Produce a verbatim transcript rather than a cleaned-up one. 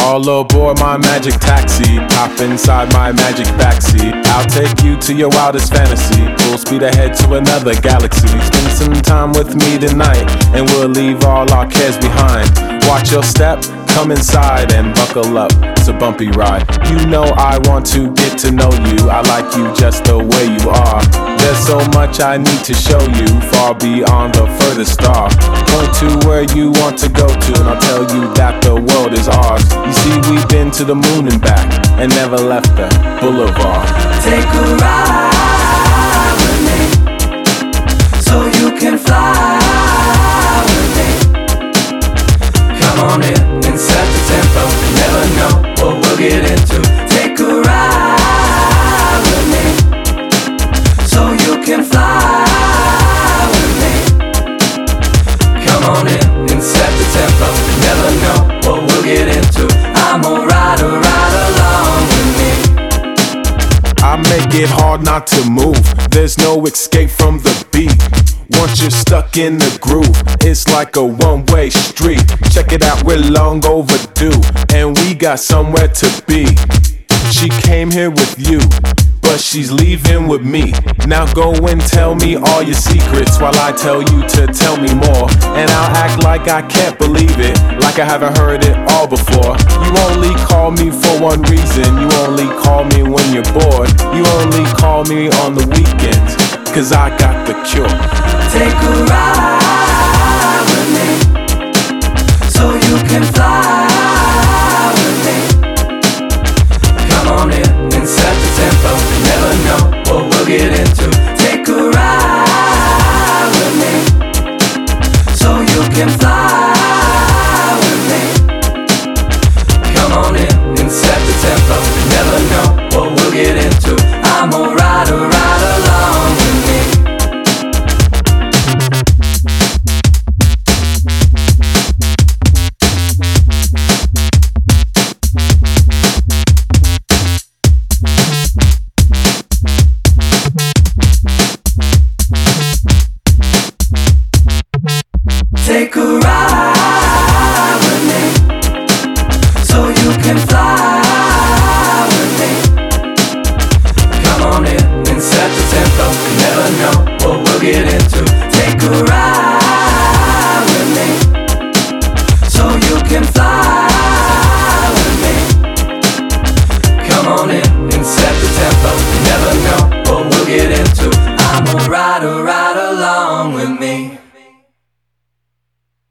All aboard my magic taxi, hop inside my magic backseat. I'll take you to your wildest fantasy, full speed ahead to another galaxy. Spend some time with me tonight, and we'll leave all our cares behind. Watch your step, come inside and buckle up, it's a bumpy ride. You know I want to get to know you, I like you just the way you are. There's so much I need to show you, far beyond the furthest star. Point to where you want to go to, and I'll tell you that the world is ours. You see, we've been to the moon and back, and never left the boulevard. Take a ride with me, so you can fly with me. Come on in and set the tempo, you never know what we'll get into. Take a ride with me, so you can fly with me. Come on in and set the tempo, you never know what we'll get into. I'm a rider, ride along with me. I make it hard not to move, there's no escape from the beat. Once you're stuck in the groove, it's like a one-way street. Check it out, we're long overdue, and we got somewhere to be. She came here with you, but she's leaving with me. Now go and tell me all your secrets, while I tell you to tell me more. And I'll act like I can't believe it, like I haven't heard it all before. You only call me for one reason, you only call me when you're bored. You only call me on the weekends, cause I got the cure. Take a ride with me, so you can fly with me. Come on in and set the tempo, you never know what we'll get into. Take a ride with me, so you can fly with me. Come on in and set the tempo, you never know what we'll get into. I'm a rider, ride along with me. Take a ride with me, so you can fly with me. Come on in and set the tempo, you never know what we'll get into.